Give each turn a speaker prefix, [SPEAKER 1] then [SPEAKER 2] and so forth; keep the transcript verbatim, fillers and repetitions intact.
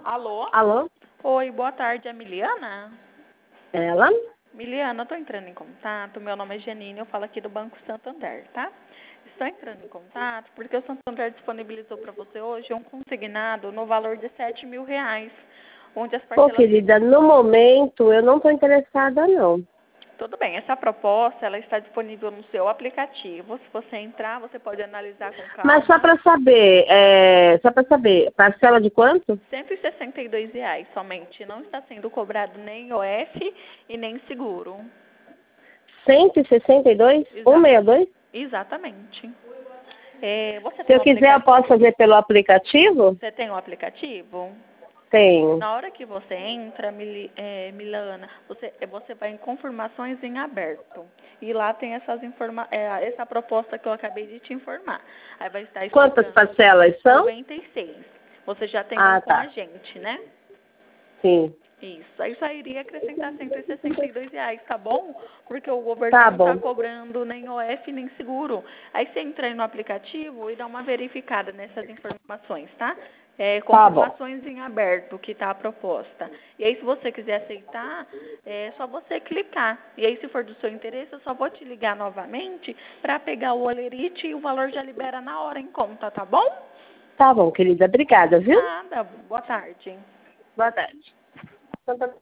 [SPEAKER 1] Alô?
[SPEAKER 2] Alô?
[SPEAKER 1] Oi, boa tarde, é Miliana?
[SPEAKER 2] Ela?
[SPEAKER 1] Miliana, eu tô entrando em contato, meu nome é Janine, eu falo aqui do Banco Santander, tá? Estou entrando em contato porque o Santander disponibilizou para você hoje um consignado no valor de sete mil reais, onde as
[SPEAKER 2] Pô,
[SPEAKER 1] parcelas...
[SPEAKER 2] querida, no momento eu não tô interessada, não.
[SPEAKER 1] Tudo bem, essa proposta, ela está disponível no seu aplicativo. Se você entrar, você pode analisar com calma.
[SPEAKER 2] Mas só pra saber, é, só pra saber, parcela de quanto?
[SPEAKER 1] cento e sessenta e dois reais somente. Não está sendo cobrado nem I O F e nem seguro.
[SPEAKER 2] cento e sessenta e dois? cento e sessenta e dois?
[SPEAKER 1] Exatamente. É, você
[SPEAKER 2] Se
[SPEAKER 1] tem
[SPEAKER 2] eu
[SPEAKER 1] um
[SPEAKER 2] quiser, eu
[SPEAKER 1] aplicativo?
[SPEAKER 2] posso fazer pelo aplicativo?
[SPEAKER 1] Você tem um aplicativo?
[SPEAKER 2] Tenho.
[SPEAKER 1] Na hora que você entra, Mili, é, Milana, você, você vai em confirmações em aberto. E lá tem essas informa é, essa proposta que eu acabei de te informar. Aí vai estar
[SPEAKER 2] Quantas
[SPEAKER 1] explicando.
[SPEAKER 2] parcelas são?
[SPEAKER 1] noventa e seis. Você já tem um
[SPEAKER 2] Ah,
[SPEAKER 1] com a
[SPEAKER 2] tá.
[SPEAKER 1] gente, né?
[SPEAKER 2] Sim.
[SPEAKER 1] Isso. Aí só iria acrescentar cento e sessenta e dois reais, tá bom? Porque o governo
[SPEAKER 2] Tá
[SPEAKER 1] não está
[SPEAKER 2] bom.
[SPEAKER 1] cobrando nem O F nem seguro. Aí você entra aí no aplicativo e dá uma verificada nessas informações, tá? É,
[SPEAKER 2] Tá bom.
[SPEAKER 1] confirmações em aberto que está a proposta. E aí, se você quiser aceitar, é só você clicar. E aí, se for do seu interesse, eu só vou te ligar novamente para pegar o olerite e o valor já libera na hora em conta, tá bom?
[SPEAKER 2] Tá bom, querida. Obrigada, viu?
[SPEAKER 1] Nada. Boa tarde.
[SPEAKER 2] Boa tarde.